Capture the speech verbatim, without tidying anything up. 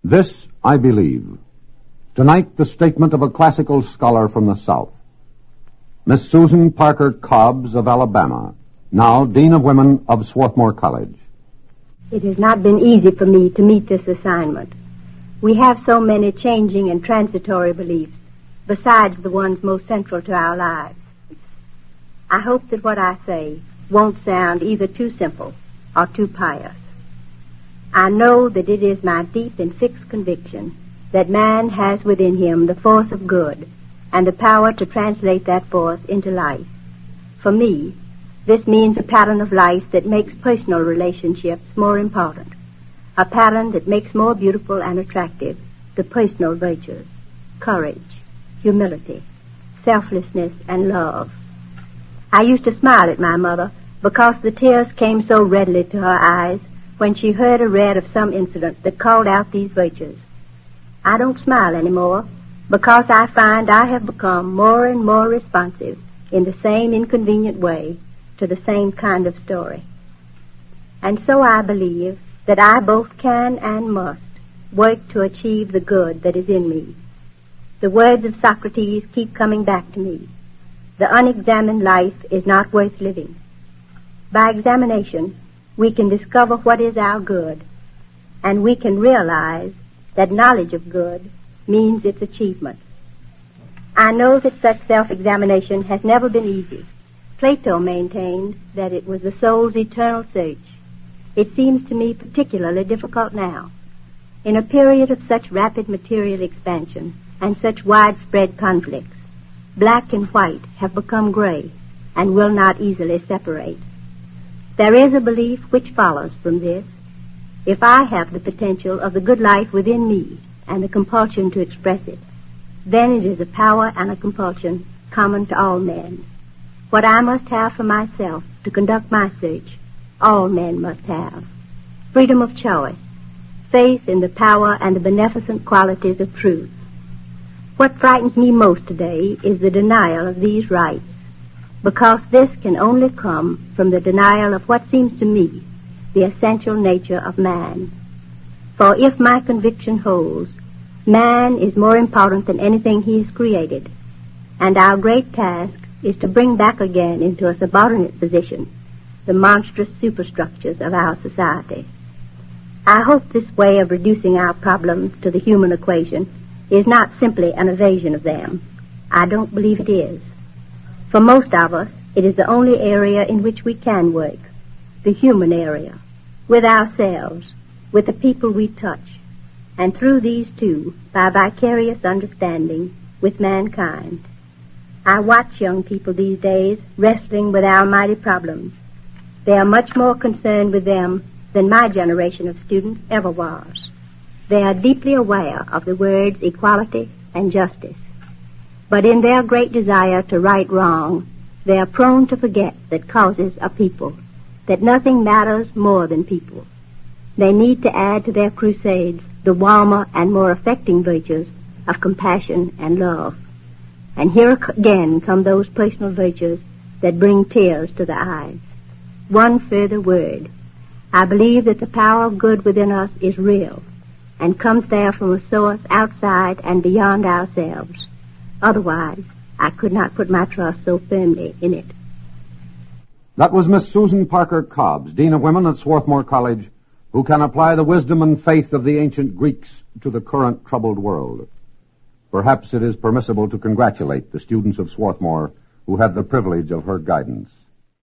This I believe. Tonight, the statement of a classical scholar from the South. Miss Susan Parker Cobbs of Alabama, now Dean of Women of Swarthmore College. It has not been easy for me to meet this assignment. We have so many changing and transitory beliefs, besides the ones most central to our lives. I hope that what I say won't sound either too simple or too pious. I know that it is my deep and fixed conviction that man has within him the force of good and the power to translate that force into life. For me, this means a pattern of life that makes personal relationships more important, a pattern that makes more beautiful and attractive the personal virtues, courage, humility, selflessness, and love. I used to smile at my mother because the tears came so readily to her eyes when she heard or read of some incident that called out these virtues. I don't smile anymore because I find I have become more and more responsive in the same inconvenient way to the same kind of story. And so I believe that I both can and must work to achieve the good that is in me. The words of Socrates keep coming back to me. The unexamined life is not worth living. By examination, we can discover what is our good, and we can realize that knowledge of good means its achievement. I know that such self-examination has never been easy. Plato maintained that it was the soul's eternal search. It seems to me particularly difficult now. In a period of such rapid material expansion and such widespread conflicts, black and white have become gray and will not easily separate. There is a belief which follows from this. If I have the potential of the good life within me and the compulsion to express it, then it is a power and a compulsion common to all men. What I must have for myself to conduct my search, all men must have. Freedom of choice, faith in the power and the beneficent qualities of truth. What frightens me most today is the denial of these rights, because this can only come from the denial of what seems to me the essential nature of man. For if my conviction holds, man is more important than anything he has created, and our great task is to bring back again into a subordinate position the monstrous superstructures of our society. I hope this way of reducing our problems to the human equation is not simply an evasion of them. I don't believe it is. For most of us, it is the only area in which we can work, the human area, with ourselves, with the people we touch, and through these two, by vicarious understanding, with mankind. I watch young people these days wrestling with our mighty problems. They are much more concerned with them than my generation of students ever was. They are deeply aware of the words equality and justice. But in their great desire to right wrong, they are prone to forget that causes are people, that nothing matters more than people. They need to add to their crusades the warmer and more affecting virtues of compassion and love. And here again come those personal virtues that bring tears to the eyes. One further word. I believe that the power of good within us is real and comes there from a source outside and beyond ourselves. Otherwise, I could not put my trust so firmly in it. That was Miss Susan Parker Cobbs, Dean of Women at Swarthmore College, who can apply the wisdom and faith of the ancient Greeks to the current troubled world. Perhaps it is permissible to congratulate the students of Swarthmore who have the privilege of her guidance.